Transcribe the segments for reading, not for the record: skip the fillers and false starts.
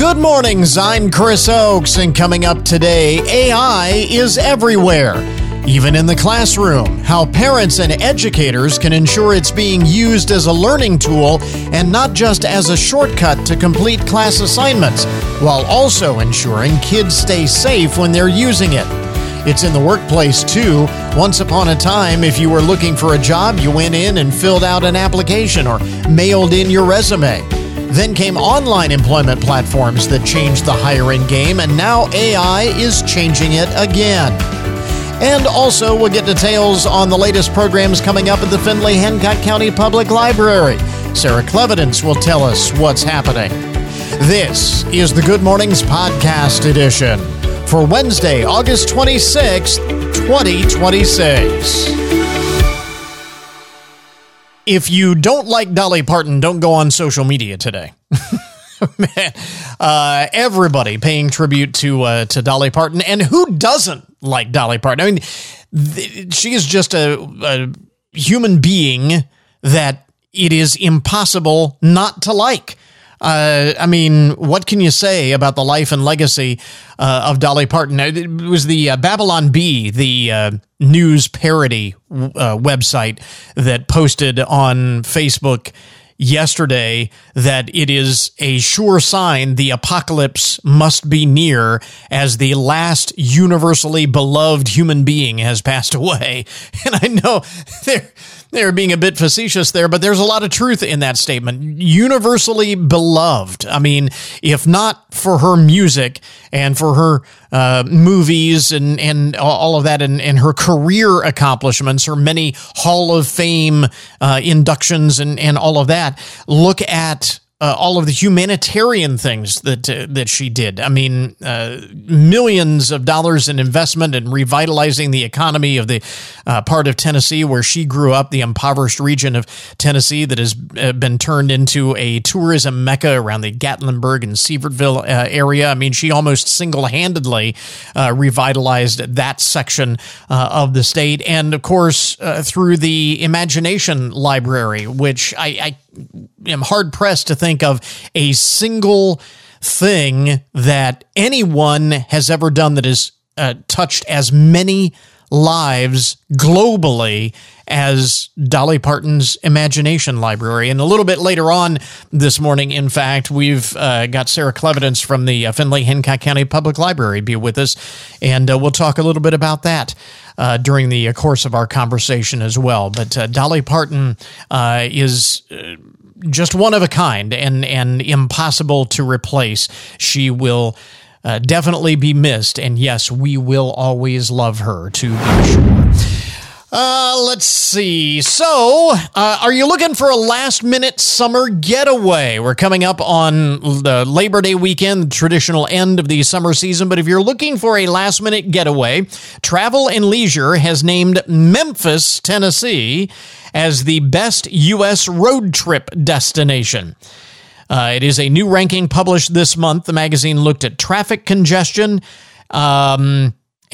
Good morning, I'm Chris Oakes, and coming up today, AI is everywhere, even in the classroom. How parents and educators can ensure it's being used as a learning tool and not just as a shortcut to complete class assignments, while also ensuring kids stay safe when they're using it. It's in the workplace, too. Once upon a time, if you were looking for a job, you went in and filled out an application or mailed in your resume. Then came online employment platforms that changed the hiring game, and now AI is changing it again. And also, we'll get details on the latest programs coming up at the Findlay-Hancock County Public Library. Sarah Clevidence will tell us what's happening. This is the Good Mornings Podcast Edition for Wednesday, August 26, 2026. If you don't like Dolly Parton, don't go on social media today. Man, everybody paying tribute to Dolly Parton, and who doesn't like Dolly Parton? I mean, she is just a human being that it is impossible not to like. I mean, what can you say about the life and legacy of Dolly Parton? It was the Babylon Bee, the news parody website that posted on Facebook yesterday that it is a sure sign the apocalypse must be near as the last universally beloved human being has passed away. And I know they're being a bit facetious there, but there's a lot of truth in that statement. Universally beloved. I mean, if not for her music and for her movies and all of that and her career accomplishments, her many Hall of Fame inductions and all of that, look at all of the humanitarian things that she did. I mean, millions of dollars in investment in revitalizing the economy of the part of Tennessee where she grew up, the impoverished region of Tennessee that has been turned into a tourism mecca around the Gatlinburg and Sevierville area. I mean, she almost single-handedly revitalized that section of the state. And, of course, through the Imagination Library, which I am hard-pressed to think of a single thing that anyone has ever done that has touched as many lives globally as Dolly Parton's Imagination Library. And a little bit later on this morning, in fact, we've got Sarah Clevidence from the Findlay-Hancock County Public Library be with us, and we'll talk a little bit about that during the course of our conversation as well. But Dolly Parton is just one of a kind and impossible to replace. She will definitely be missed, and yes, we will always love her, to be sure. Let's see. So, are you looking for a last-minute summer getaway? We're coming up on the Labor Day weekend, the traditional end of the summer season, but if you're looking for a last-minute getaway, Travel and Leisure has named Memphis, Tennessee, as the best U.S. road trip destination. It is a new ranking published this month. The magazine looked at traffic congestion and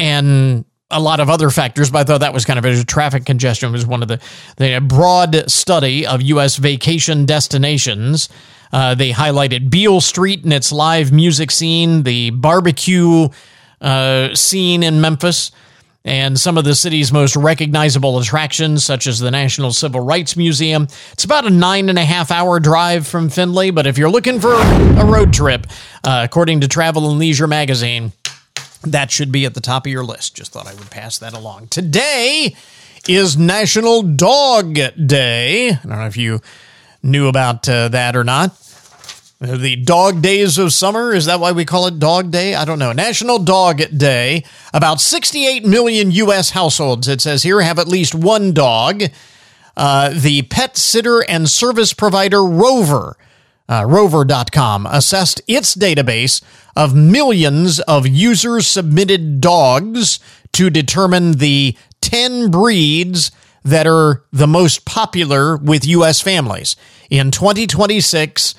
a lot of other factors, but I thought that was kind of a traffic congestion was one of the broad study of U.S. vacation destinations. They highlighted Beale Street and its live music scene, the barbecue scene in Memphis, and some of the city's most recognizable attractions, such as the National Civil Rights Museum. It's about a 9.5-hour drive from Findlay, but if you're looking for a road trip, according to Travel and Leisure magazine, that should be at the top of your list. Just thought I would pass that along. Today is National Dog Day. I don't know if you knew about that or not. The dog days of summer, is that why we call it Dog Day? I don't know. National Dog Day. About 68 million U.S. households, it says here, have at least one dog. The pet sitter and service provider Rover, Rover.com, assessed its database of millions of user-submitted dogs to determine the 10 breeds that are the most popular with U.S. families. In 2026,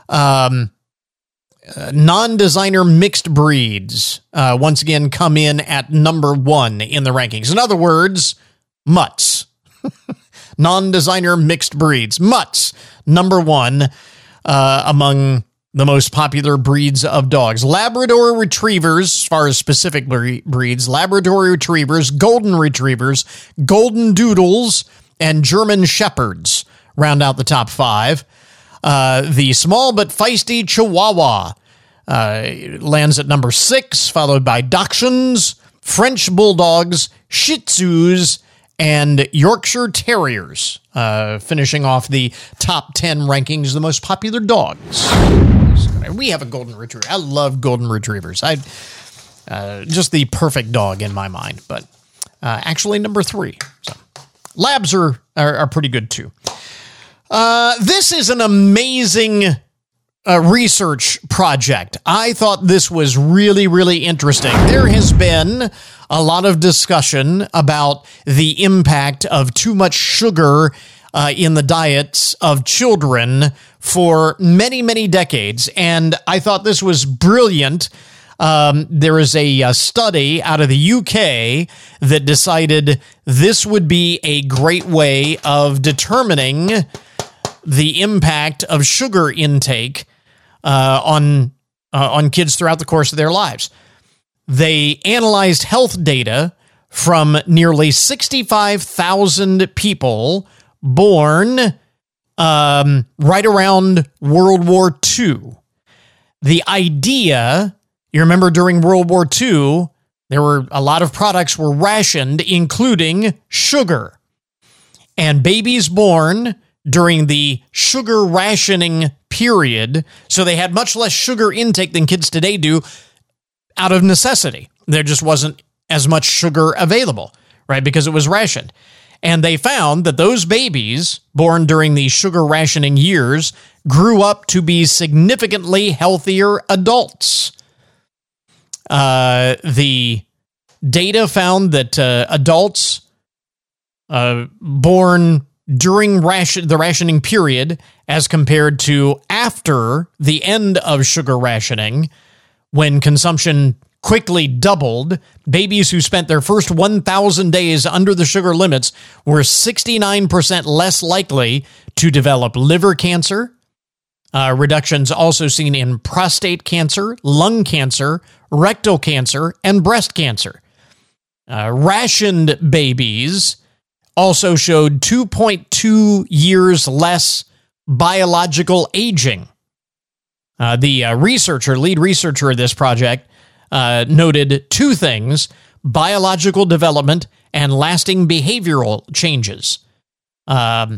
non-designer mixed breeds once again come in at number 1 in the rankings. In other words, mutts. Non-designer mixed breeds. Mutts, number 1 among the most popular breeds of dogs. Labrador Retrievers, as far as specific breeds, Labrador Retrievers, Golden Retrievers, Golden Doodles, and German Shepherds round out the top 5. The small but feisty Chihuahua lands at number 6, followed by Dachshunds, French Bulldogs, Shih Tzus, and Yorkshire Terriers, finishing off the top 10 rankings, the most popular dogs. We have a Golden Retriever. I love Golden Retrievers. Just the perfect dog in my mind, but actually number 3. So Labs are pretty good too. This is an amazing research project. I thought this was really, really interesting. There has been a lot of discussion about the impact of too much sugar in the diets of children for many, many decades, and I thought this was brilliant. There is a study out of the UK that decided this would be a great way of determining the impact of sugar intake on kids throughout the course of their lives. They analyzed health data from nearly 65,000 people born right around World War II. The idea, you remember during World War II, there were a lot of products were rationed, including sugar. And babies born during the sugar rationing period, so they had much less sugar intake than kids today do out of necessity. There just wasn't as much sugar available, right? Because it was rationed. And they found that those babies born during the sugar rationing years grew up to be significantly healthier adults. The data found that adults born during the rationing period, as compared to after the end of sugar rationing, when consumption quickly doubled, babies who spent their first 1,000 days under the sugar limits were 69% less likely to develop liver cancer. Reductions also seen in prostate cancer, lung cancer, rectal cancer, and breast cancer. Rationed babies also showed 2.2 years less biological aging. The lead researcher of this project, noted 2 things: biological development and lasting behavioral changes. And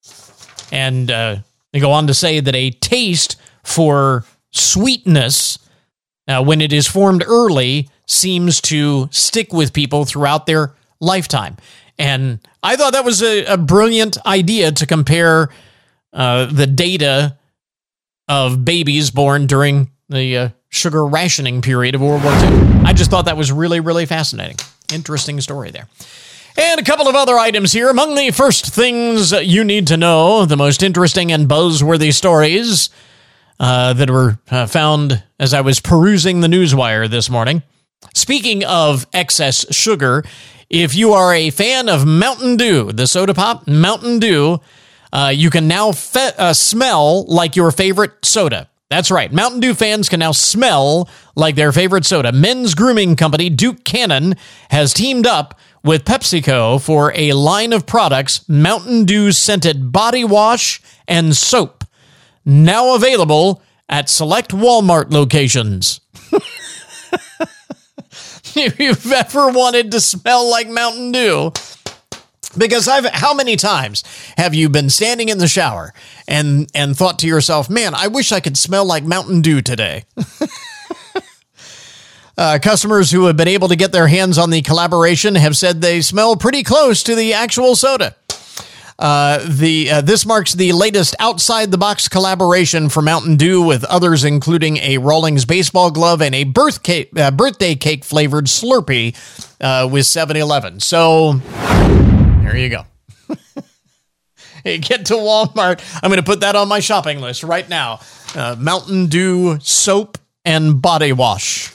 they go on to say that a taste for sweetness, when it is formed early, seems to stick with people throughout their lifetime. And I thought that was a brilliant idea to compare the data of babies born during the sugar rationing period of World War II. I just thought that was really, really fascinating. Interesting story there. And a couple of other items here. Among the first things you need to know, the most interesting and buzzworthy stories that were found as I was perusing the newswire this morning. Speaking of excess sugar, if you are a fan of Mountain Dew, the soda pop, Mountain Dew, you can now smell like your favorite soda. That's right. Mountain Dew fans can now smell like their favorite soda. Men's grooming company Duke Cannon has teamed up with PepsiCo for a line of products, Mountain Dew scented body wash and soap, now available at select Walmart locations. If you've ever wanted to smell like Mountain Dew, because how many times have you been standing in the shower and thought to yourself, man, I wish I could smell like Mountain Dew today. Customers who have been able to get their hands on the collaboration have said they smell pretty close to the actual soda. This marks the latest outside-the-box collaboration for Mountain Dew with others, including a Rawlings baseball glove and a birthday cake-flavored Slurpee with 7-Eleven. So there you go. Hey, get to Walmart. I'm going to put that on my shopping list right now. Mountain Dew soap and body wash.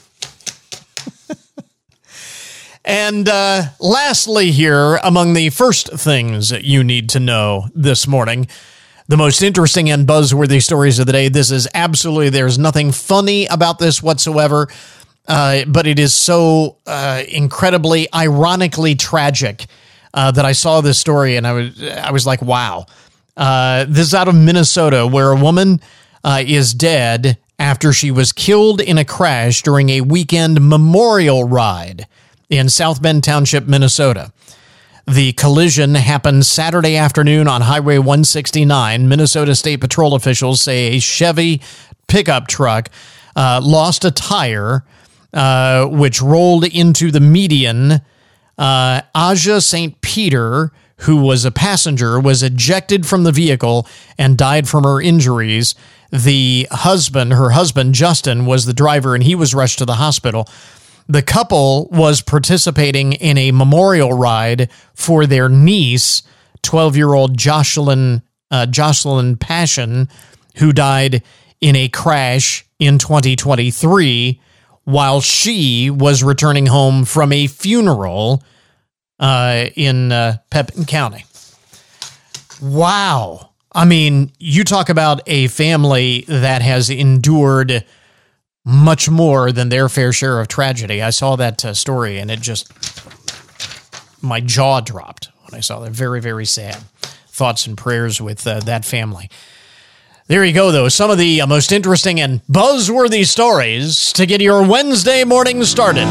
And lastly here, among the first things you need to know this morning, the most interesting and buzzworthy stories of the day. This is absolutely, there's nothing funny about this whatsoever, but it is so incredibly, ironically tragic that I saw this story and I was like, wow. This is out of Minnesota, where a woman is dead after she was killed in a crash during a weekend memorial ride in South Bend Township, Minnesota. The collision happened Saturday afternoon on Highway 169. Minnesota State Patrol officials say a Chevy pickup truck lost a tire, which rolled into the median. Aja St. Peter, who was a passenger, was ejected from the vehicle and died from her injuries. Her husband, Justin, was the driver, and he was rushed to the hospital. The couple was participating in a memorial ride for their niece, 12-year-old Jocelyn Passion, who died in a crash in 2023, while she was returning home from a funeral in Pepin County. Wow. I mean, you talk about a family that has endured much more than their fair share of tragedy. I saw that story and my jaw dropped when I saw that. Very, very sad. Thoughts and prayers with that family. There you go, though. Some of the most interesting and buzzworthy stories to get your Wednesday morning started.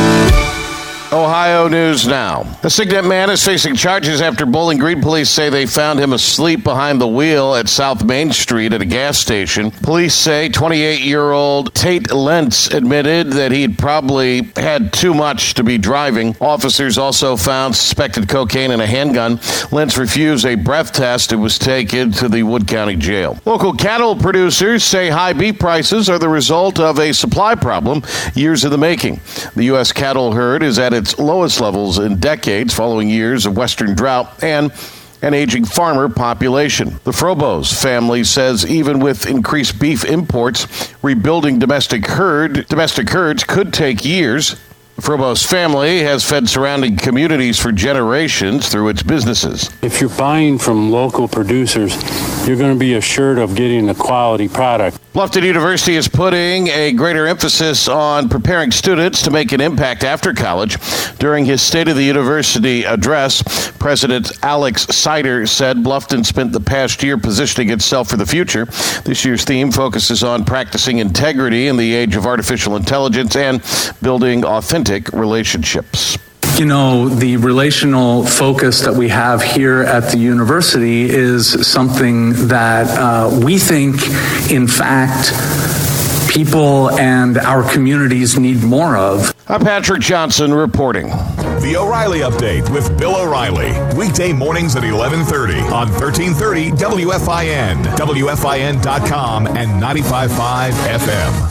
Ohio News Now. A Signet man is facing charges after Bowling Green police say they found him asleep behind the wheel at South Main Street at a gas station. Police say 28-year-old Tate Lentz admitted that he had probably had too much to be driving. Officers also found suspected cocaine and a handgun. Lentz refused a breath test and was taken to the Wood County Jail. Local cattle producers say high beef prices are the result of a supply problem years in the making. The U.S. cattle herd is at its lowest levels in decades following years of western drought and an aging farmer population. The Frobos family says even with increased beef imports, rebuilding domestic herds could take years. The Frobos family has fed surrounding communities for generations through its businesses. If you're buying from local producers, you're going to be assured of getting a quality product. Bluffton University is putting a greater emphasis on preparing students to make an impact after college. During his State of the University address, President Alex Sider said Bluffton spent the past year positioning itself for the future. This year's theme focuses on practicing integrity in the age of artificial intelligence and building authentic relationships. You know, the relational focus that we have here at the university is something that we think, in fact, people and our communities need more of. I'm Patrick Johnson reporting. The O'Reilly Update with Bill O'Reilly. Weekday mornings at 11:30 on 1330 WFIN, WFIN.com, and 95.5 FM.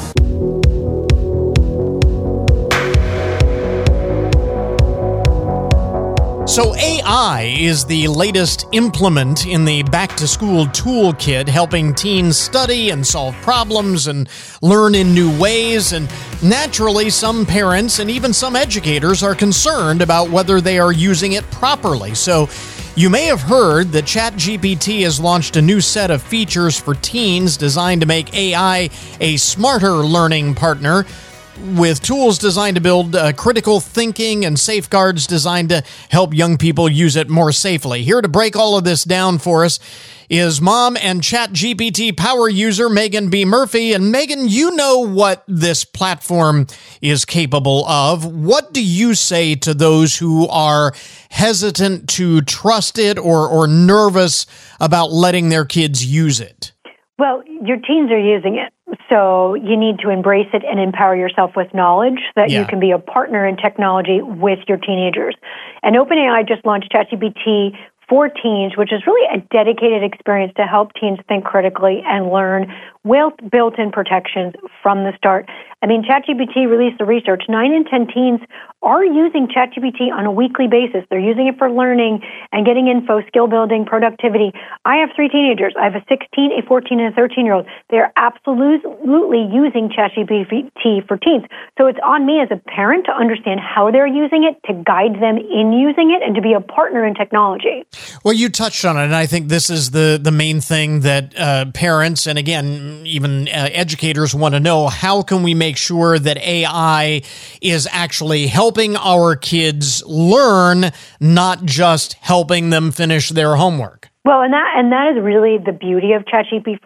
So AI is the latest implement in the back-to-school toolkit, helping teens study and solve problems and learn in new ways. And naturally, some parents and even some educators are concerned about whether they are using it properly. So you may have heard that ChatGPT has launched a new set of features for teens designed to make AI a smarter learning partner, with tools designed to build critical thinking and safeguards designed to help young people use it more safely. Here to break all of this down for us is mom and ChatGPT power user Megan B. Murphy. And Megan, you know what this platform is capable of. What do you say to those who are hesitant to trust it or nervous about letting their kids use it? Well, your teens are using it, so you need to embrace it and empower yourself with knowledge so that you can be a partner in technology with your teenagers. And OpenAI just launched ChatGPT for teens, which is really a dedicated experience to help teens think critically and learn with built-in protections from the start. I mean, ChatGPT released the research. 9 in 10 teens are using ChatGPT on a weekly basis. They're using it for learning and getting info, skill building, productivity. I have 3 teenagers. I have a 16, a 14, and a 13-year-old. They're absolutely using ChatGPT for teens. So it's on me as a parent to understand how they're using it, to guide them in using it, and to be a partner in technology. Well, you touched on it, and I think this is the main thing that parents, and again, even educators want to know. How can we make sure that AI is actually helping our kids learn, not just helping them finish their homework? Well, and that is really the beauty of ChatGPT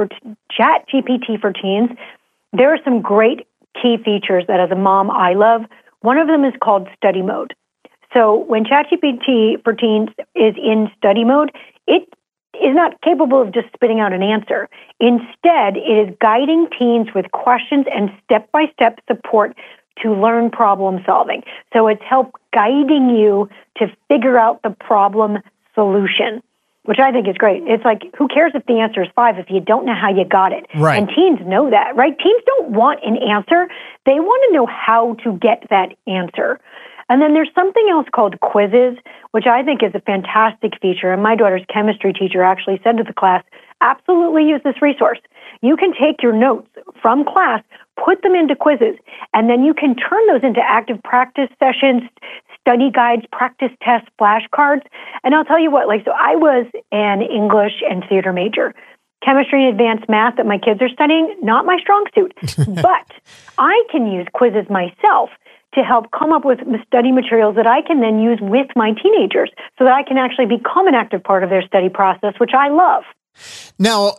for teens. There are some great key features that, as a mom, I love. One of them is called study mode. So when ChatGPT for teens is in study mode, it is not capable of just spitting out an answer. Instead, it is guiding teens with questions and step-by-step support to learn problem solving. So it's guiding you to figure out the problem solution, which I think is great. It's like, who cares if the answer is 5 if you don't know how you got it? Right. And teens know that, right? Teens don't want an answer. They want to know how to get that answer. And then there's something else called quizzes, which I think is a fantastic feature. And my daughter's chemistry teacher actually said to the class, absolutely use this resource. You can take your notes from class, put them into quizzes, and then you can turn those into active practice sessions, study guides, practice tests, flashcards. And I'll tell you what, so I was an English and theater major. Chemistry and advanced math that my kids are studying, not my strong suit. But I can use quizzes myself to help come up with study materials that I can then use with my teenagers so that I can actually become an active part of their study process, which I love. Now,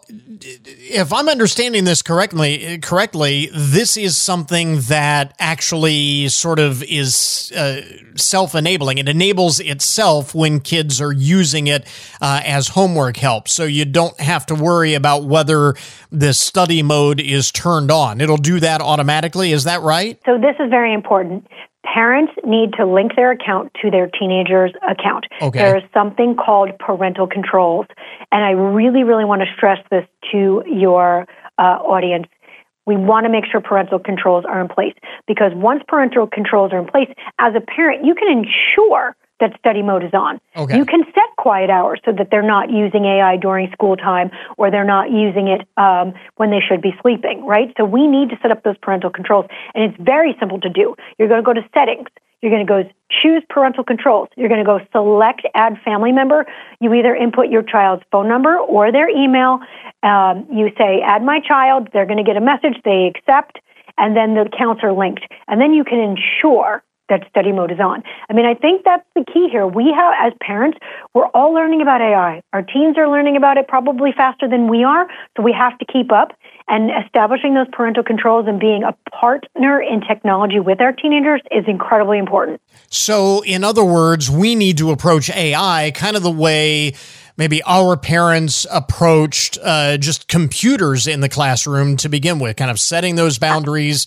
if I'm understanding this correctly, this is something that actually sort of is self-enabling. It enables itself when kids are using it as homework help. So you don't have to worry about whether the study mode is turned on. It'll do that automatically. Is that right? So this is very important. Parents need to link their account to their teenager's account. Okay. There is something called parental controls, and I really, really want to stress this to your audience. We want to make sure parental controls are in place, because once parental controls are in place, as a parent, you can ensure that study mode is on. Okay. You can set quiet hours so that they're not using AI during school time, or they're not using it when they should be sleeping, right? So we need to set up those parental controls, and it's very simple to do. You're going to go to settings. You're going to go choose parental controls. You're going to go select add family member. You either input your child's phone number or their email. You say add my child. They're going to get a message. They accept, and then the accounts are linked. And then you can ensure that study mode is on. I mean, I think that's the key here. We have, as parents, we're all learning about AI. Our teens are learning about it probably faster than we are, so we have to keep up. And establishing those parental controls and being a partner in technology with our teenagers is incredibly important. So, in other words, we need to approach AI kind of the way maybe our parents approached just computers in the classroom to begin with, kind of setting those boundaries,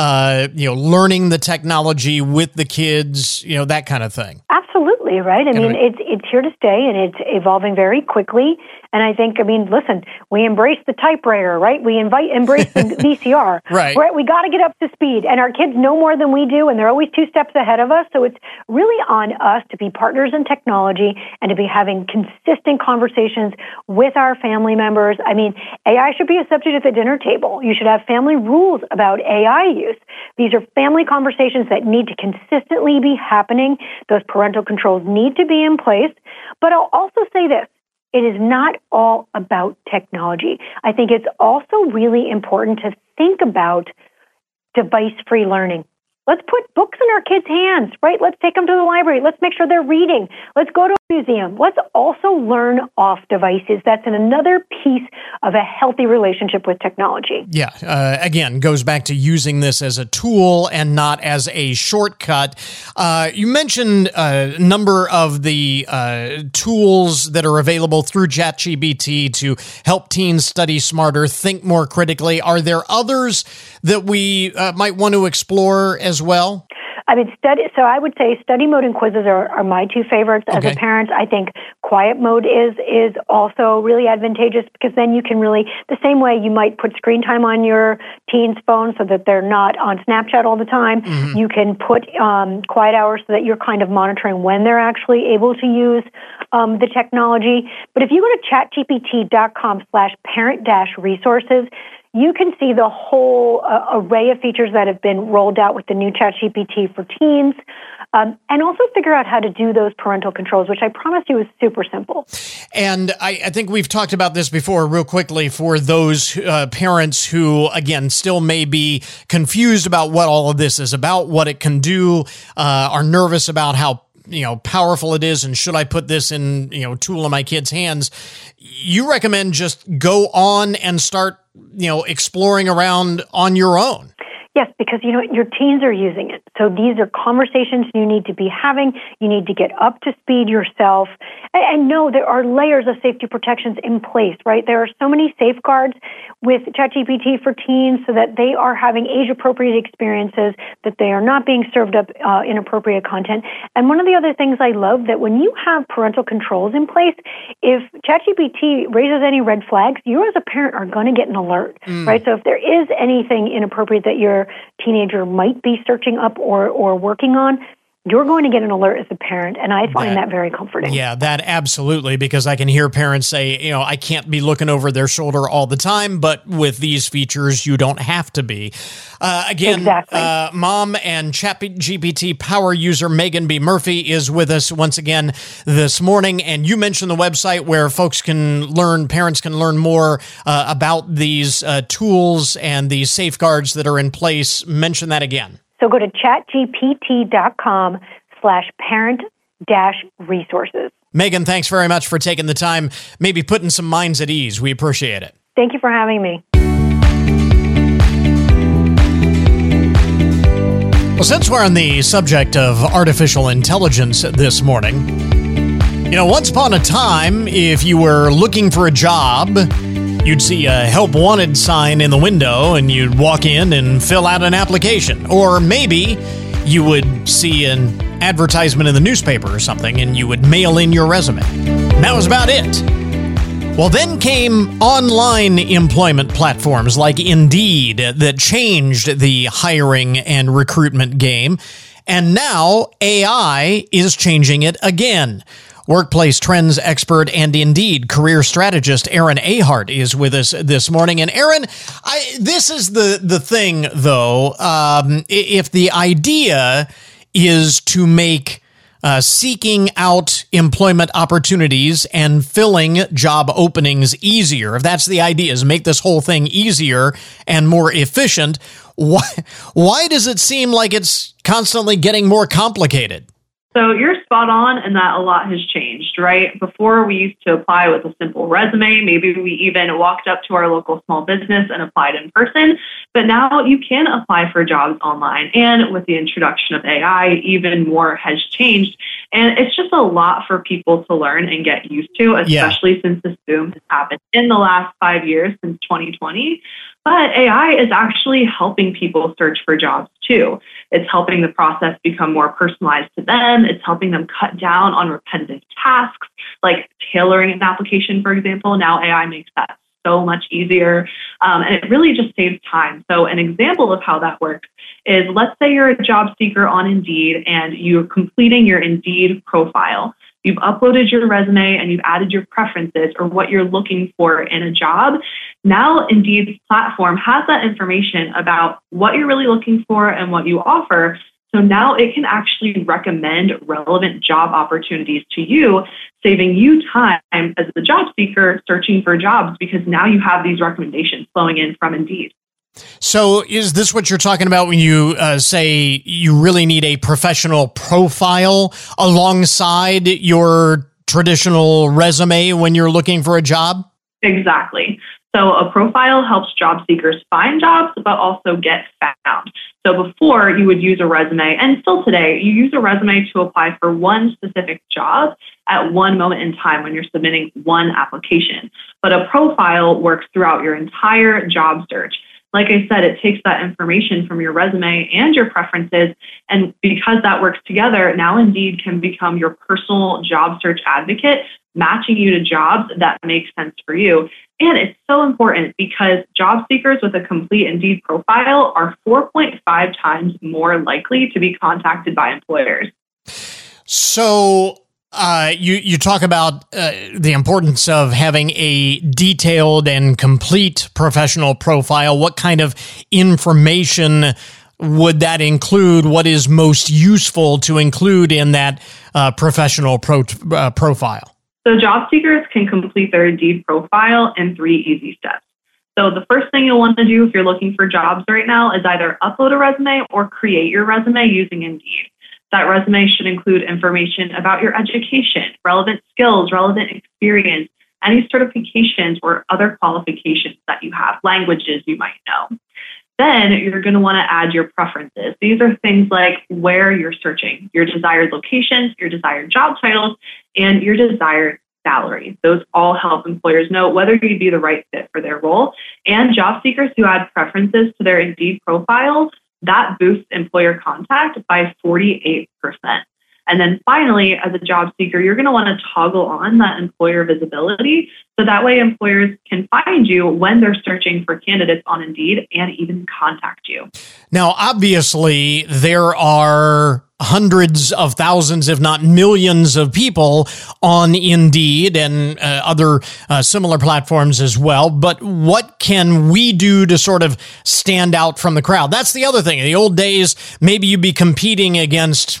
learning the technology with the kids, that kind of thing. Absolutely, right? I mean, it's here to stay, and it's evolving very quickly. And I think, listen, we embrace the typewriter, right? We embrace the VCR. Right. We got to get up to speed. And our kids know more than we do, and they're always 2 steps ahead of us. So it's really on us to be partners in technology and to be having consistent conversations with our family members. I mean, AI should be a subject at the dinner table. You should have family rules about AI use. These are family conversations that need to consistently be happening. Those parental controls need to be in place. But I'll also say this. It is not all about technology. I think it's also really important to think about device-free learning. Let's put books in our kids' hands, right? Let's take them to the library. Let's make sure they're reading. Let's go to a museum. Let's also learn off devices. That's another piece of a healthy relationship with technology. Yeah. Again, goes back to using this as a tool and not as a shortcut. You mentioned a number of the tools that are available through ChatGPT to help teens study smarter, think more critically. Are there others that we might want to explore as well? I mean, so I would say study mode and quizzes are my two favorites. As a parent, I think quiet mode is also really advantageous, because then you can really, the same way you might put screen time on your teen's phone so that they're not on Snapchat all the time, you can put quiet hours so that you're kind of monitoring when they're actually able to use the technology. But if you go to chatgpt.com/parent-resources, you can see the whole array of features that have been rolled out with the new ChatGPT for teens, and also figure out how to do those parental controls, which I promise you is super simple. And I think we've talked about this before real quickly for those parents who, again, still may be confused about what all of this is about, what it can do, are nervous about how powerful it is, and should I put this in, tool in my kid's hands. You recommend just go on and start, exploring around on your own. Yes, because your teens are using it. So these are conversations you need to be having. You need to get up to speed yourself. And no, there are layers of safety protections in place, right? There are so many safeguards with ChatGPT for teens so that they are having age-appropriate experiences, that they are not being served up inappropriate content. And one of the other things I love, that when you have parental controls in place, if ChatGPT raises any red flags, you as a parent are going to get an alert, right? So if there is anything inappropriate that your teenager might be searching up or working on, you're going to get an alert as a parent, and I find that very comforting. Yeah, that absolutely, because I can hear parents say, I can't be looking over their shoulder all the time, but with these features, you don't have to be. Again, exactly. Mom and ChatGPT power user Megan B. Murphy is with us once again this morning, and you mentioned the website where parents can learn more about these tools and these safeguards that are in place. Mention that again. So go to chatgpt.com/parent-resources. Megan, thanks very much for taking the time, maybe putting some minds at ease. We appreciate it. Thank you for having me. Well, since we're on the subject of artificial intelligence this morning, once upon a time, if you were looking for a job, you'd see a help wanted sign in the window and you'd walk in and fill out an application. Or maybe you would see an advertisement in the newspaper or something and you would mail in your resume. And that was about it. Well, then came online employment platforms like Indeed that changed the hiring and recruitment game. And now AI is changing it again. Workplace trends expert and Indeed career strategist Aaron Ahart is with us this morning. And Aaron, this is the thing, though. If the idea is to make seeking out employment opportunities and filling job openings easier, if that's the idea, is make this whole thing easier and more efficient, why does it seem like it's constantly getting more complicated? So you're spot on in that a lot has changed, right? Before we used to apply with a simple resume. Maybe we even walked up to our local small business and applied in person. But now you can apply for jobs online. And with the introduction of AI, even more has changed. And it's just a lot for people to learn and get used to, especially since this boom has happened in the last 5 years, since 2020. But AI is actually helping people search for jobs too. It's helping the process become more personalized to them. It's helping them cut down on repetitive tasks, like tailoring an application, for example. Now AI makes that so much easier. And it really just saves time. So an example of how that works is, let's say you're a job seeker on Indeed and you're completing your Indeed profile. You've uploaded your resume and you've added your preferences or what you're looking for in a job. Now, Indeed's platform has that information about what you're really looking for and what you offer. So now it can actually recommend relevant job opportunities to you, saving you time as the job seeker searching for jobs, because now you have these recommendations flowing in from Indeed. So is this what you're talking about when you say you really need a professional profile alongside your traditional resume when you're looking for a job? Exactly. So a profile helps job seekers find jobs, but also get found. So before, you would use a resume, and still today, you use a resume to apply for one specific job at one moment in time when you're submitting one application. But a profile works throughout your entire job search. like I said, it takes that information from your resume and your preferences. And because that works together, now Indeed can become your personal job search advocate, matching you to jobs that make sense for you. And it's so important because job seekers with a complete Indeed profile are 4.5 times more likely to be contacted by employers. So you talk about the importance of having a detailed and complete professional profile. What kind of information would that include? What is most useful to include in that professional profile? So job seekers can complete their Indeed profile in 3 easy steps. So the first thing you'll want to do if you're looking for jobs right now is either upload a resume or create your resume using Indeed. That resume should include information about your education, relevant skills, relevant experience, any certifications or other qualifications that you have, languages you might know. Then you're going to want to add your preferences. These are things like where you're searching, your desired locations, your desired job titles, and your desired salary. Those all help employers know whether you'd be the right fit for their role. And job seekers who add preferences to their Indeed profile, that boosts employer contact by 48%. And then finally, as a job seeker, you're going to want to toggle on that employer visibility. So that way employers can find you when they're searching for candidates on Indeed and even contact you. Now, obviously, there are hundreds of thousands, if not millions of people on Indeed and other similar platforms as well. But what can we do to sort of stand out from the crowd? That's the other thing. In the old days, maybe you'd be competing against,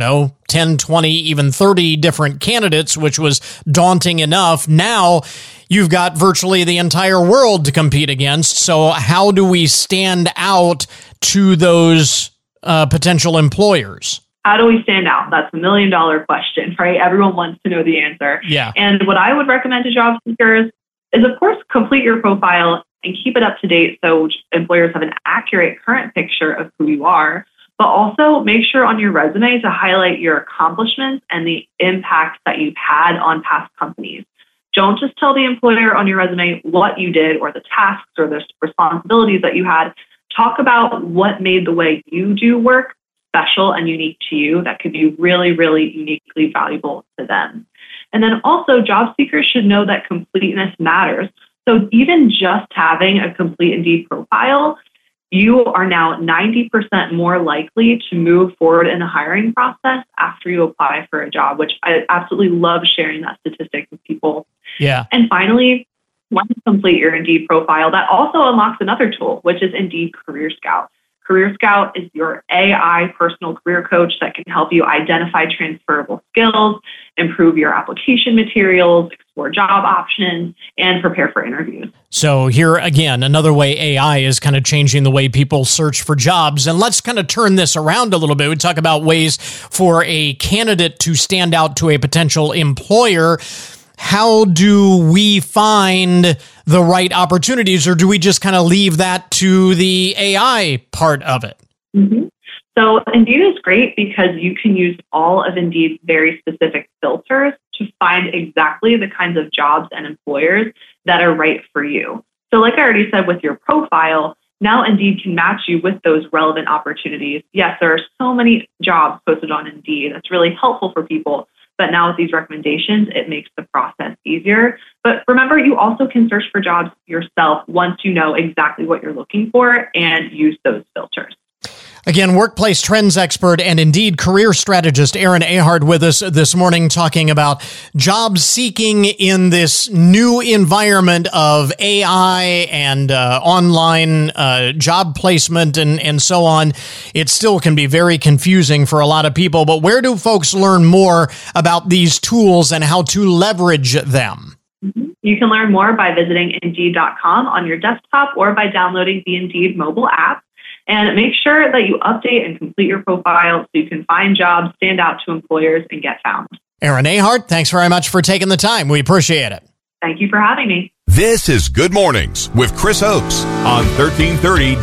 10, 20, even 30 different candidates, which was daunting enough. Now you've got virtually the entire world to compete against. So how do we stand out to those potential employers? How do we stand out? That's $1 million question, right? Everyone wants to know the answer. Yeah. And what I would recommend to job seekers is, of course, complete your profile and keep it up to date so employers have an accurate current picture of who you are. But also make sure on your resume to highlight your accomplishments and the impact that you've had on past companies. Don't just tell the employer on your resume what you did or the tasks or the responsibilities that you had. Talk about what made the way you do work special and unique to you that could be really, really uniquely valuable to them. And then also job seekers should know that completeness matters. So even just having a complete Indeed profile, you are now 90% more likely to move forward in the hiring process after you apply for a job, which I absolutely love sharing that statistic with people. Yeah. And finally, once you complete your Indeed profile, that also unlocks another tool, which is Indeed Career Scout. Career Scout is your AI personal career coach that can help you identify transferable skills, improve your application materials, explore job options, and prepare for interviews. So here again, another way AI is kind of changing the way people search for jobs. And let's kind of turn this around a little bit. We talk about ways for a candidate to stand out to a potential employer. How do we find the right opportunities, or do we just kind of leave that to the AI part of it? Mm-hmm. So Indeed is great because you can use all of Indeed's very specific filters to find exactly the kinds of jobs and employers that are right for you. So like I already said with your profile, now Indeed can match you with those relevant opportunities. Yes, there are so many jobs posted on Indeed. That's really helpful for people. But now with these recommendations, it makes the process easier. But remember, you also can search for jobs yourself once you know exactly what you're looking for and use those filters. Again, workplace trends expert and Indeed career strategist Erin Ahart with us this morning talking about job seeking in this new environment of AI and online job placement and so on. It still can be very confusing for a lot of people, but where do folks learn more about these tools and how to leverage them? You can learn more by visiting Indeed.com on your desktop or by downloading the Indeed mobile app. And make sure that you update and complete your profile so you can find jobs, stand out to employers, and get found. Erin Ahart, thanks very much for taking the time. We appreciate it. Thank you for having me. This is Good Mornings with Chris Oakes on 1330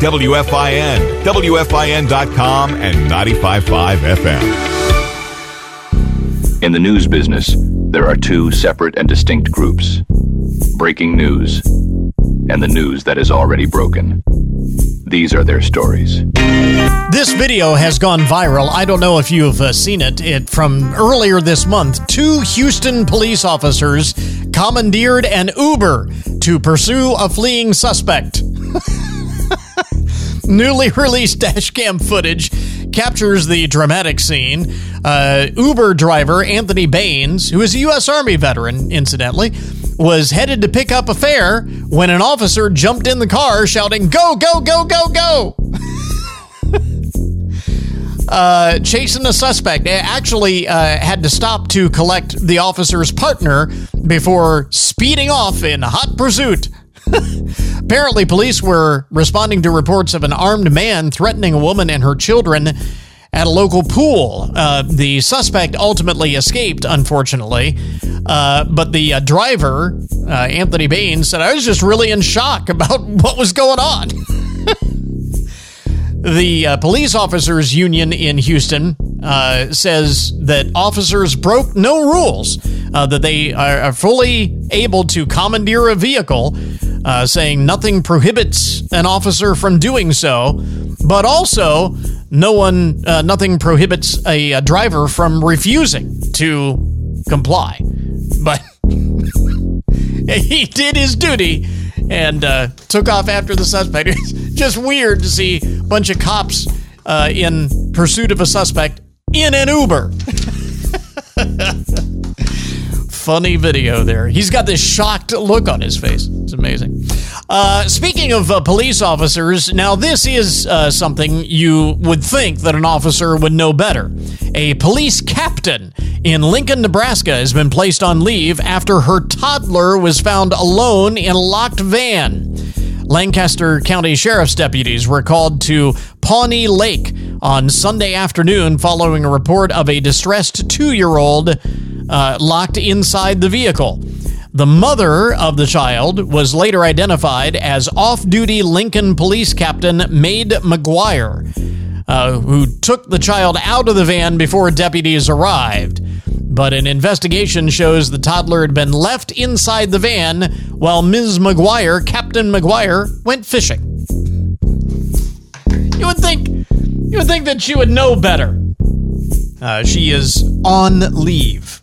WFIN, WFIN.com, and 95.5 FM. In the news business, there are two separate and distinct groups: breaking news and the news that is already broken. These are their stories. This video has gone viral. I don't know if you've seen it. From earlier this month, 2 Houston police officers commandeered an Uber to pursue a fleeing suspect. Newly released dashcam footage captures the dramatic scene. Uber driver Anthony Baines, who is a U.S. Army veteran, incidentally, was headed to pick up a fare when an officer jumped in the car shouting, "Go, go, go, go, go!" Chasing a suspect. Actually had to stop to collect the officer's partner before speeding off in hot pursuit. Apparently, police were responding to reports of an armed man threatening a woman and her children at a local pool. The suspect ultimately escaped, unfortunately, but the driver, Anthony Baines, said, "I was just really in shock about what was going on." The police officers union in Houston says that officers broke no rules, that they are fully able to commandeer a vehicle, saying nothing prohibits an officer from doing so, but also nothing prohibits a driver from refusing to comply. But he did his duty and took off after the suspect. It's just weird to see a bunch of cops in pursuit of a suspect in an Uber. Funny video there. He's got this shocked look on his face. It's amazing. Speaking of police officers, now this is something you would think that an officer would know better. A police captain in Lincoln, Nebraska has been placed on leave after her toddler was found alone in a locked van. Lancaster County Sheriff's deputies were called to Pawnee Lake on Sunday afternoon following a report of a distressed 2-year-old locked inside the vehicle. The mother of the child was later identified as off-duty Lincoln Police Captain Maid McGuire, who took the child out of the van before deputies arrived. But an investigation shows the toddler had been left inside the van while Ms. McGuire, Captain McGuire, went fishing. You would think that she would know better. She is on leave.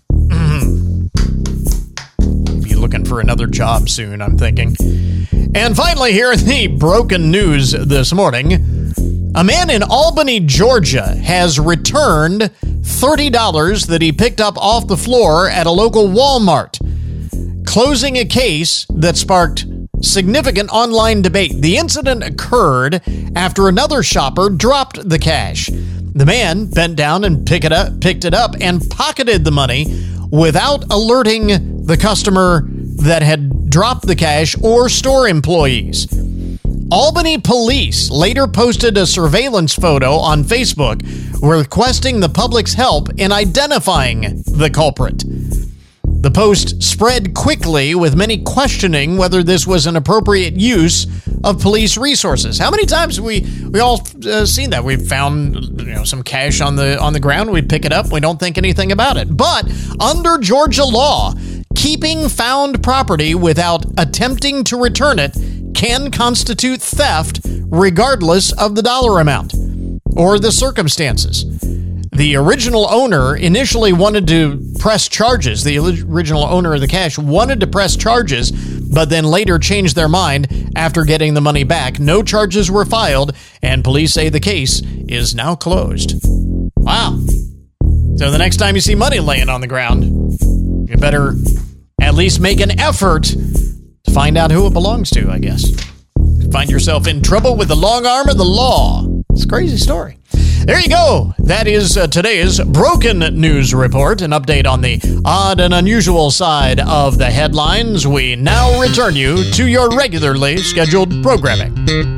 Be looking for another job soon, I'm thinking. And finally, here in the broken news this morning, a man in Albany, Georgia, has returned $30 that he picked up off the floor at a local Walmart, closing a case that sparked significant online debate. The incident occurred after another shopper dropped the cash. The man bent down and picked it up and pocketed the money without alerting the customer that had dropped the cash or store employees. Albany police later posted a surveillance photo on Facebook requesting the public's help in identifying the culprit. The post spread quickly, with many questioning whether this was an appropriate use of police resources. How many times have we all seen that? We've found some cash on the ground, we pick it up, we don't think anything about it. But under Georgia law, keeping found property without attempting to return it can constitute theft regardless of the dollar amount or the circumstances. The original owner initially wanted to press charges. The original owner of the cash wanted to press charges, but then later changed their mind after getting the money back. No charges were filed, and police say the case is now closed. Wow. So the next time you see money laying on the ground, you better at least make an effort to find out who it belongs to, I guess. Find yourself in trouble with the long arm of the law. It's a crazy story. There you go. That is today's Broken News Report, an update on the odd and unusual side of the headlines. We now return you to your regularly scheduled programming.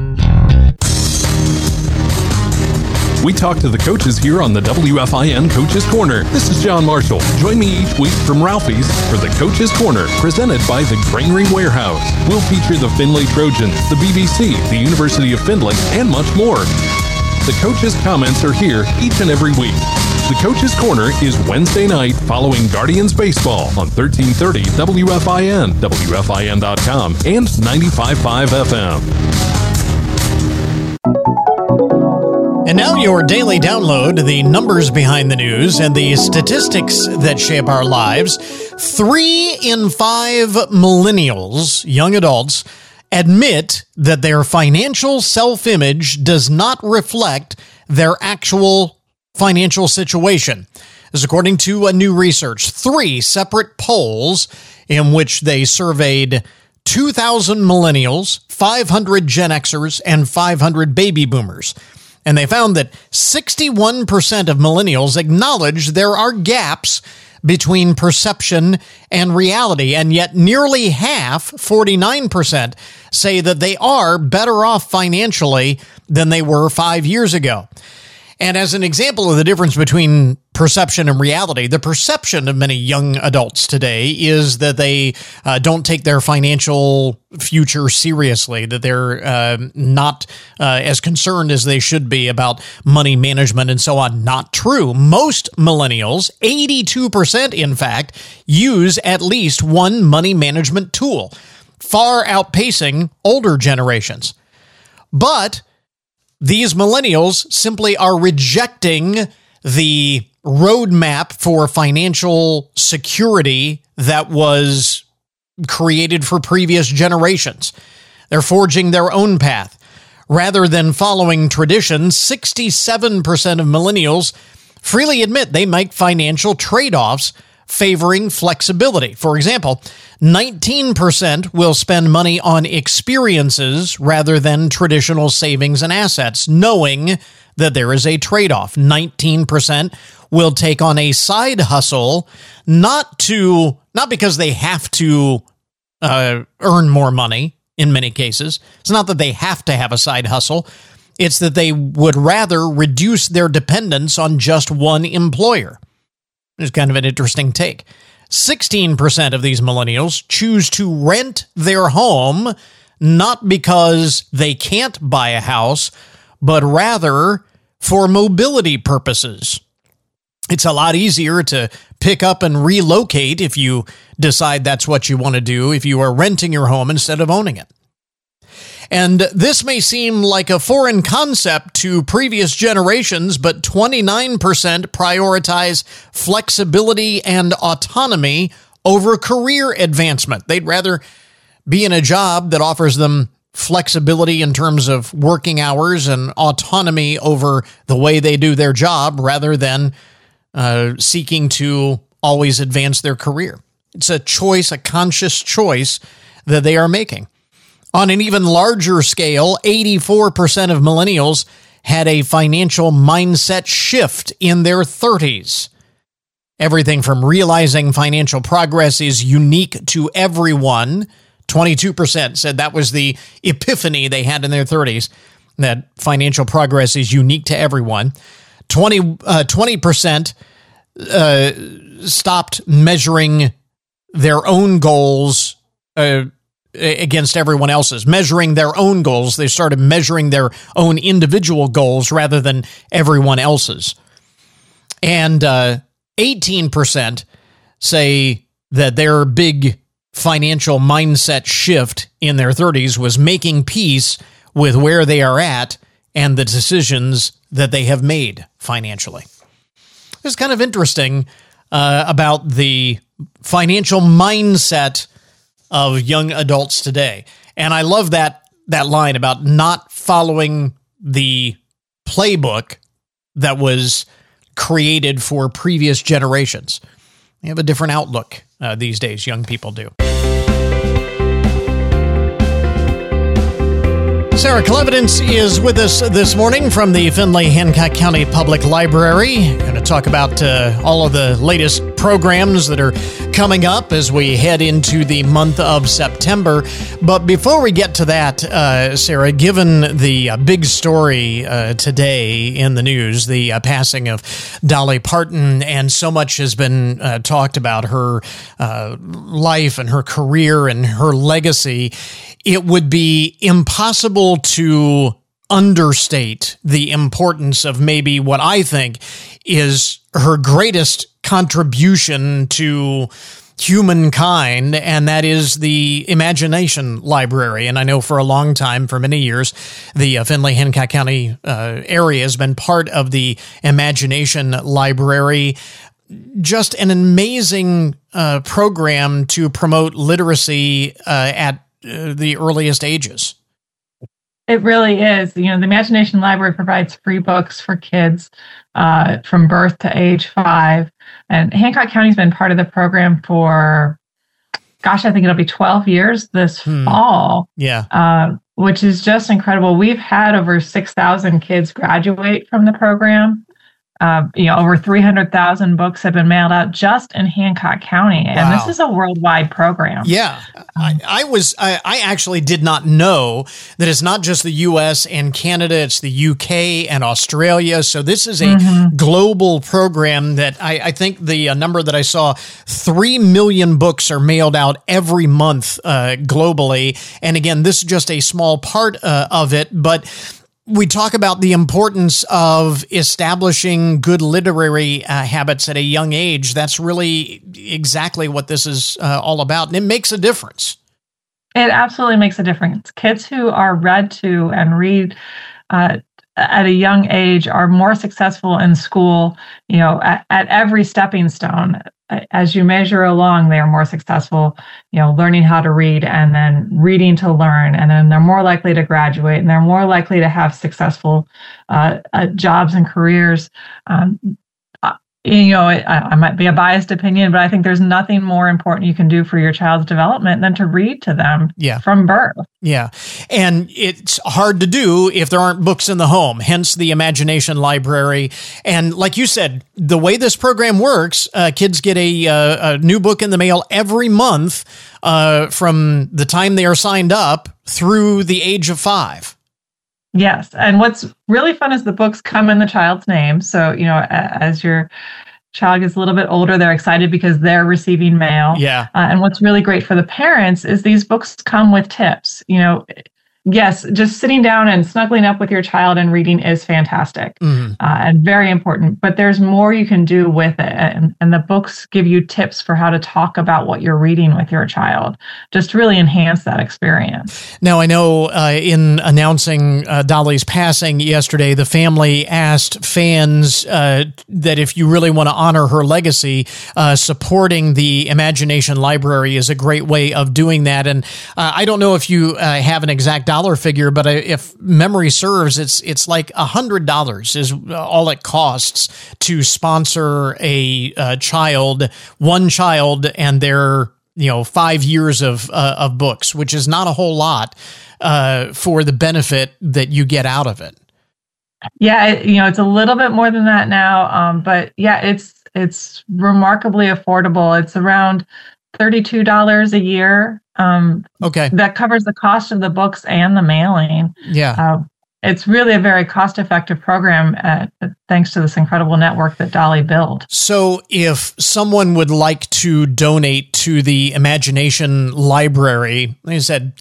We talk to the coaches here on the WFIN Coaches Corner. This is John Marshall. Join me each week from Ralphie's for the Coaches Corner, presented by the Granary Warehouse. We'll feature the Findlay Trojans, the BBC, the University of Findlay, and much more. The coaches' comments are here each and every week. The Coaches Corner is Wednesday night following Guardians Baseball on 1330 WFIN, WFIN.com, and 95.5 FM. And now your daily download, the numbers behind the news and the statistics that shape our lives. 3 in 5 millennials, young adults, admit that their financial self-image does not reflect their actual financial situation. This is according to a new research. 3 separate polls in which they surveyed 2,000 millennials, 500 Gen Xers, and 500 baby boomers. And they found that 61% of millennials acknowledge there are gaps between perception and reality, and yet nearly half, 49%, say that they are better off financially than they were 5 years ago. And as an example of the difference between perception and reality, the perception of many young adults today is that they don't take their financial future seriously, that they're not as concerned as they should be about money management and so on. Not true. Most millennials, 82% in fact, use at least one money management tool, far outpacing older generations. But these millennials simply are rejecting the roadmap for financial security that was created for previous generations. They're forging their own path. Rather than following tradition, 67% of millennials freely admit they make financial trade-offs favoring flexibility. For example, 19% will spend money on experiences rather than traditional savings and assets, knowing that there is a trade-off. 19% will take on a side hustle, not because they have to earn more money in many cases. It's not that they have to have a side hustle. It's that they would rather reduce their dependence on just one employer. It's kind of an interesting take. 16% of these millennials choose to rent their home, not because they can't buy a house, but rather for mobility purposes. It's a lot easier to pick up and relocate if you decide that's what you want to do, if you are renting your home instead of owning it. And this may seem like a foreign concept to previous generations, but 29% prioritize flexibility and autonomy over career advancement. They'd rather be in a job that offers them flexibility in terms of working hours and autonomy over the way they do their job rather than seeking to always advance their career. It's a choice, a conscious choice that they are making. On an even larger scale, 84% of millennials had a financial mindset shift in their 30s. Everything from realizing financial progress is unique to everyone. 22% said that was the epiphany they had in their 30s, that financial progress is unique to everyone. 20% stopped measuring their own goals against everyone else's, measuring their own goals. They started measuring their own individual goals rather than everyone else's. And 18% say that their big financial mindset shift in their 30s was making peace with where they are at and the decisions that they have made financially. It's kind of interesting about the financial mindset of young adults today. And I love that line about not following the playbook that was created for previous generations. They have a different outlook these days, young people do. Sarah Clevidence is with us this morning from the Findlay-Hancock County Public Library. Going to talk about all of the latest programs that are coming up as we head into the month of September. But before we get to that, Sarah, given the big story today in the news, the passing of Dolly Parton, and so much has been talked about her life and her career and her legacy, it would be impossible to understate the importance of maybe what I think is her greatest contribution to humankind, and that is the Imagination Library. And I know for a long time, for many years, the Findlay-Hancock County area has been part of the Imagination Library. Just an amazing program to promote literacy at the earliest ages. It really is. The Imagination Library provides free books for kids from birth to age 5. And Hancock County's been part of the program for, I think it'll be 12 years this fall. Yeah. Which is just incredible. We've had over 6,000 kids graduate from the program. Over 300,000 books have been mailed out just in Hancock County, and This is a worldwide program. Yeah, I actually did not know that it's not just the U.S. and Canada; it's the U.K. and Australia. So this is a global program that I think the number that I saw, 3 million books are mailed out every month globally. And again, this is just a small part of it, but we talk about the importance of establishing good literary habits at a young age. That's really exactly what this is all about, and it makes a difference. It absolutely makes a difference. Kids who are read to and read at a young age are more successful in school, at every stepping stone. As you measure along, they are more successful, learning how to read and then reading to learn. And then they're more likely to graduate and they're more likely to have successful jobs and careers. It might be a biased opinion, but I think there's nothing more important you can do for your child's development than to read to them from birth. Yeah. And it's hard to do if there aren't books in the home, hence the Imagination Library. And like you said, the way this program works, kids get a new book in the mail every month from the time they are signed up through the age of 5. Yes. And what's really fun is the books come in the child's name. So, as your child gets a little bit older, they're excited because they're receiving mail. Yeah. And what's really great for the parents is these books come with tips. Yes, just sitting down and snuggling up with your child and reading is fantastic and very important. But there's more you can do with it. And the books give you tips for how to talk about what you're reading with your child, just to really enhance that experience. Now, I know in announcing Dolly's passing yesterday, the family asked fans that if you really want to honor her legacy, supporting the Imagination Library is a great way of doing that. And I don't know if you have an exact dollar figure, but if memory serves, it's like $100 is all it costs to sponsor a child, one child, and their 5 years of books, which is not a whole lot for the benefit that you get out of it. Yeah, it's a little bit more than that now, but yeah, it's remarkably affordable. It's around $32 a year. Okay. That covers the cost of the books and the mailing. Yeah. It's really a very cost-effective program thanks to this incredible network that Dolly built. So if someone would like to donate to the Imagination Library, like I said,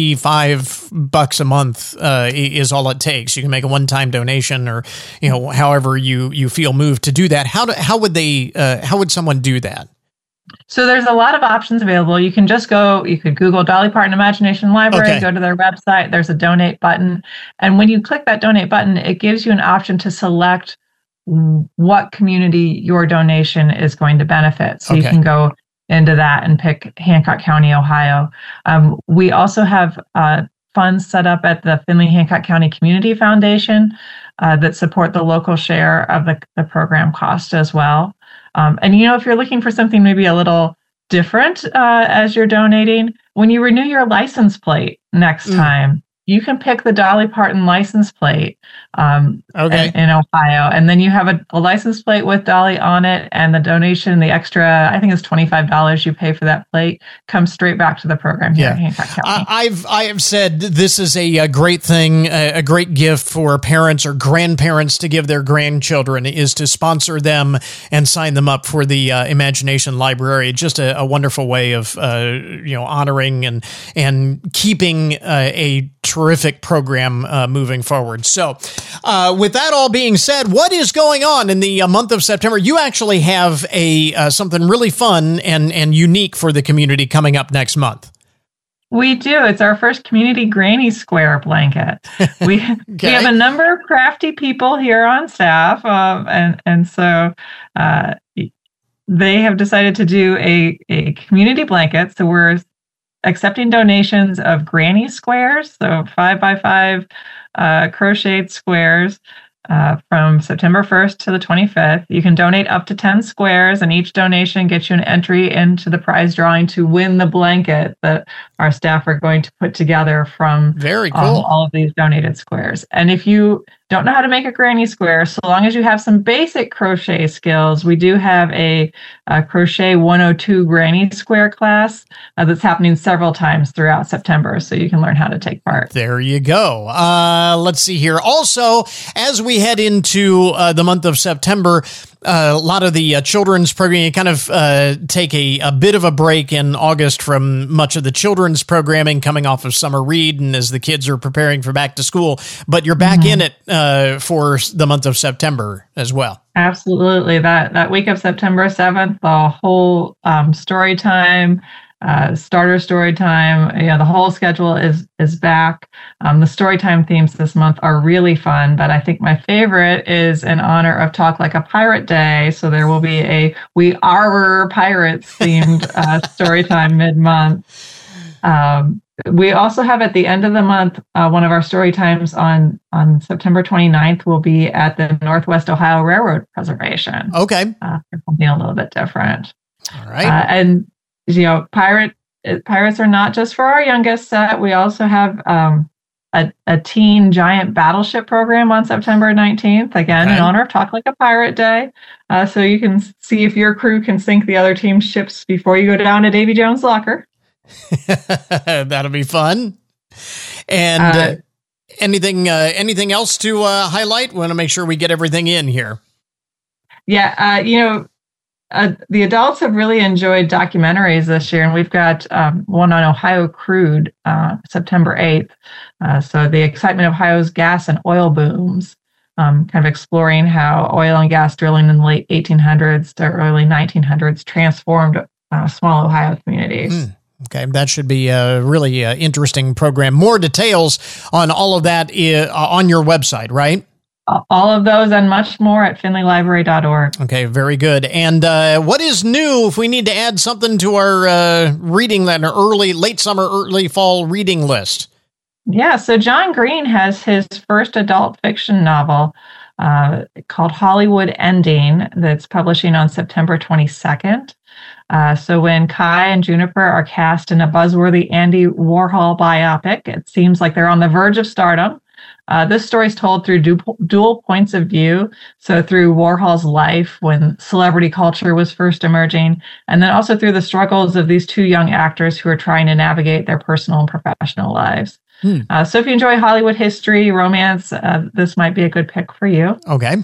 $35 a month is all it takes. You can make a one-time donation or, however you feel moved to do that. How would someone do that? So there's a lot of options available. You can just you could Google Dolly Parton Imagination Library, go to their website, there's a donate button. And when you click that donate button, it gives you an option to select what community your donation is going to benefit. So you can go into that and pick Hancock County, Ohio. We also have funds set up at the Findlay-Hancock County Community Foundation that support the local share of the program cost as well. And, if you're looking for something maybe a little different as you're donating, when you renew your license plate next time, you can pick the Dolly Parton license plate in Ohio. And then you have a license plate with Dolly on it, and the donation, the extra, I think it's $25 you pay for that plate, comes straight back to the program here in Hancock County. I have said this is a great thing, a great gift for parents or grandparents to give their grandchildren is to sponsor them and sign them up for the Imagination Library. Just a wonderful way of honoring and keeping a terrific program moving forward. So with that all being said, what is going on in the month of September? You actually have something really fun and unique for the community coming up next month. We do. It's our first community granny square blanket. We have a number of crafty people here on staff, and so they have decided to do a community blanket. So we're accepting donations of granny squares, so 5x5 crocheted squares. From September 1st to the 25th. You can donate up to 10 squares, and each donation gets you an entry into the prize drawing to win the blanket that our staff are going to put together from Very cool. All of these donated squares. And if you don't know how to make a granny square, so long as you have some basic crochet skills, we do have a Crochet 102 granny square class that's happening several times throughout September, so you can learn how to take part. There you go. Let's see here. Also, as we head into the month of September, a lot of the children's programming kind of take a bit of a break in August from much of the children's programming coming off of summer read and as the kids are preparing for back to school. But you're back in it for the month of September as well. Absolutely. That week of September 7th, the whole story time, starter story time, the whole schedule is back. The story time themes this month are really fun, but I think my favorite is in honor of Talk Like a Pirate Day. So there will be a We Are Pirates themed story time mid-month. We also have at the end of the month, one of our story times on September 29th will be at the Northwest Ohio Railroad Preservation. Okay. Something a little bit different. All right. And pirates are not just for our youngest set. We also have a teen giant battleship program on September 19th, again, in honor of Talk Like a Pirate Day. So you can see if your crew can sink the other team's ships before you go down to Davy Jones' locker. That'll be fun. And anything else to highlight? We want to make sure we get everything in here. Yeah, the adults have really enjoyed documentaries this year, and we've got one on Ohio Crude, September 8th. So the excitement of Ohio's gas and oil booms, kind of exploring how oil and gas drilling in the late 1800s to early 1900s transformed small Ohio communities. Okay, that should be a really interesting program. More details on all of that on your website, right? All of those and much more at finleylibrary.org. Okay, very good. And what is new if we need to add something to our reading, that late summer, early fall reading list? Yeah, so John Green has his first adult fiction novel called Hollywood Ending that's publishing on September 22nd. So when Kai and Juniper are cast in a buzzworthy Andy Warhol biopic, it seems like they're on the verge of stardom. This story is told through dual points of view. So through Warhol's life when celebrity culture was first emerging, and then also through the struggles of these two young actors who are trying to navigate their personal and professional lives. So if you enjoy Hollywood history, romance, this might be a good pick for you. Okay.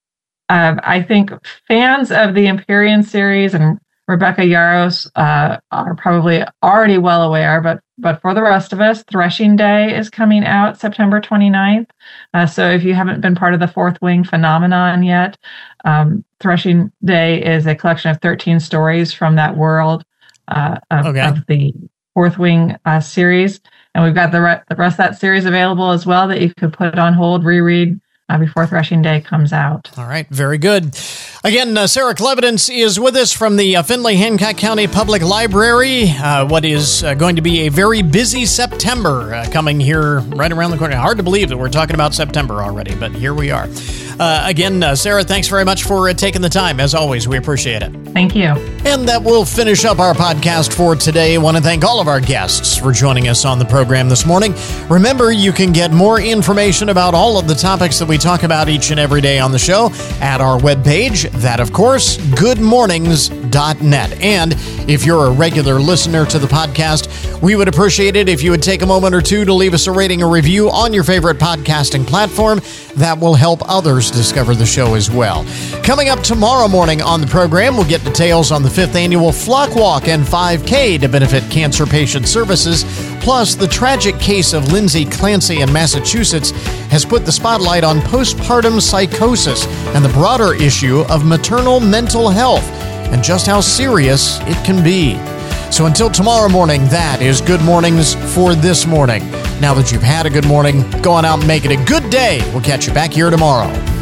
I think fans of the Empyrean series and Rebecca Yarros are probably already well aware, but for the rest of us, Threshing Day is coming out September 29th. So if you haven't been part of the Fourth Wing phenomenon yet, Threshing Day is a collection of 13 stories from that world of the Fourth Wing series. And we've got the rest of that series available as well that you could put on hold, reread before Threshing Day comes out. All right, very good. Again, Sarah Clevidence is with us from the Findlay Hancock County Public Library. What is going to be a very busy September coming here right around the corner. Hard to believe that we're talking about September already, but here we are. Again, Sarah, thanks very much for taking the time. As always, we appreciate it. Thank you. And that will finish up our podcast for today. I want to thank all of our guests for joining us on the program this morning. Remember, you can get more information about all of the topics that we talk about each and every day on the show at our webpage. That, of course, goodmornings.net. And if you're a regular listener to the podcast, we would appreciate it if you would take a moment or two to leave us a rating or review on your favorite podcasting platform. That will help others discover the show as well. Coming up tomorrow morning on the program, we'll get details on the 5th annual Flock Walk and 5K to benefit cancer patient services. Plus, the tragic case of Lindsay Clancy in Massachusetts has put the spotlight on postpartum psychosis and the broader issue of maternal mental health and just how serious it can be. So until tomorrow morning, that is Good Mornings for this morning. Now that you've had a good morning, go on out and make it a good day. We'll catch you back here tomorrow.